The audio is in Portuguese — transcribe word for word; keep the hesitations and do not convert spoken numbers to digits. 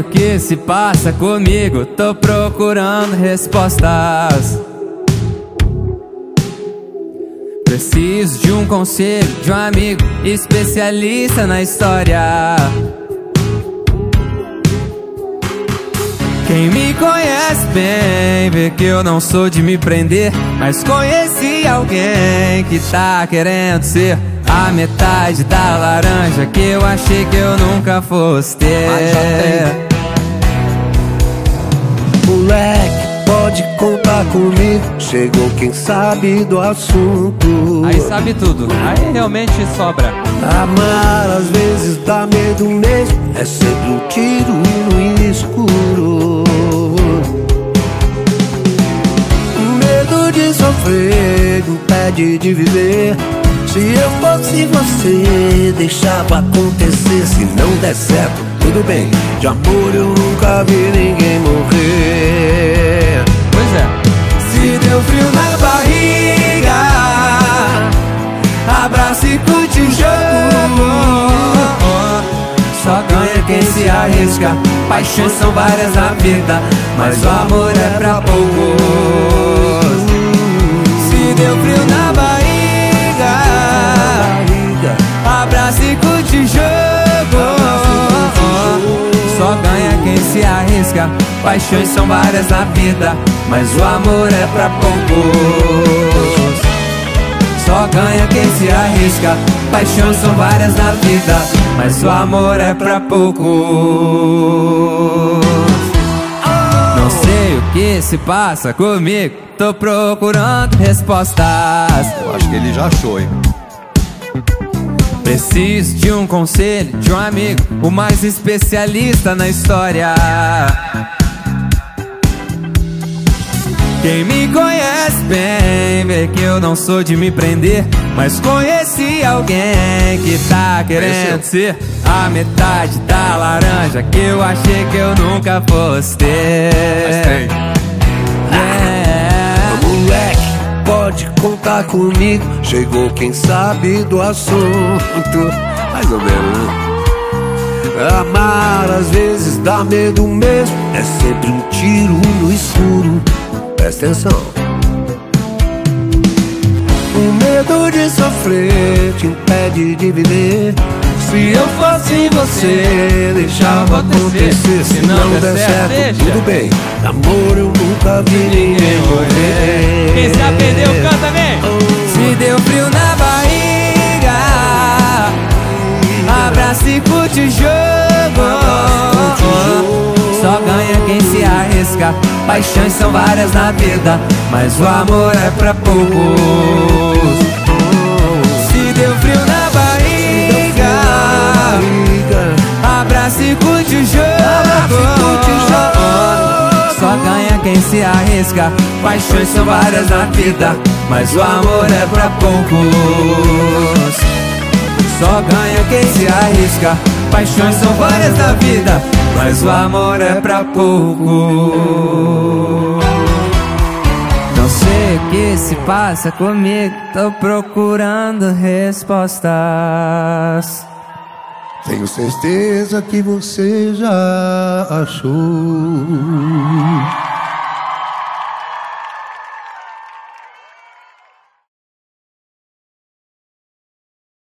o que se passa comigo, tô procurando respostas. Preciso de um conselho, de um amigo especialista na história. Quem me conhece bem vê que eu não sou de me prender, mas conheci alguém que tá querendo ser a metade da laranja que eu achei que eu nunca fosse ter. Moleque, pode contar comigo, chegou quem sabe do assunto. Aí sabe tudo, aí realmente sobra. Amar às vezes dá medo mesmo, é sempre um tiro no escuro. Medo de sofrer impede de viver. Se eu fosse você, deixava acontecer. Se não der certo, tudo bem, de amor eu nunca vi ninguém morrer. Pois é. Se deu frio na barriga, abraça e curte o jogo. Só ganha quem se arrisca. Paixões são várias na vida, mas o amor é pra poucos. Se deu frio na barriga, abraça e curte o jogo. Só ganha quem se arrisca. Paixões são várias na vida, mas o amor é pra poucos. Só ganha quem se arrisca. Paixões são várias na vida, mas o amor é pra poucos. Não sei o que se passa comigo, tô procurando respostas. Eu acho que ele já achou, hein? Preciso de um conselho, de um amigo, o mais especialista na história. Quem me conhece bem vê que eu não sou de me prender, mas conheci alguém que tá querendo ser a metade da laranja que eu achei que eu nunca fosse ter. Mas tem. É. Moleque, pode contar comigo, chegou quem sabe do assunto. Mais ou menos, né? Amar às vezes dá medo mesmo, é sempre um tiro no escuro. Presta atenção. O medo de sofrer te impede de viver. Se eu fosse você, deixava acontecer. Se não der certo, tudo bem, amor eu nunca vi ninguém morrer. Quem se arrependeu, canta bem. Se deu frio na barriga, abraça e curte o jogo. Só ganha quem se arrisca. Paixões são várias na vida, mas o amor é pra poucos. Se deu frio na barriga, abraça e curte o jogo. Só ganha quem se arrisca. Paixões são várias na vida, mas o amor é pra poucos. Só ganha quem se arrisca. Paixões são várias na vida, mas o amor é pra poucos. Não sei o que se passa comigo, tô procurando respostas. Tenho certeza que você já achou.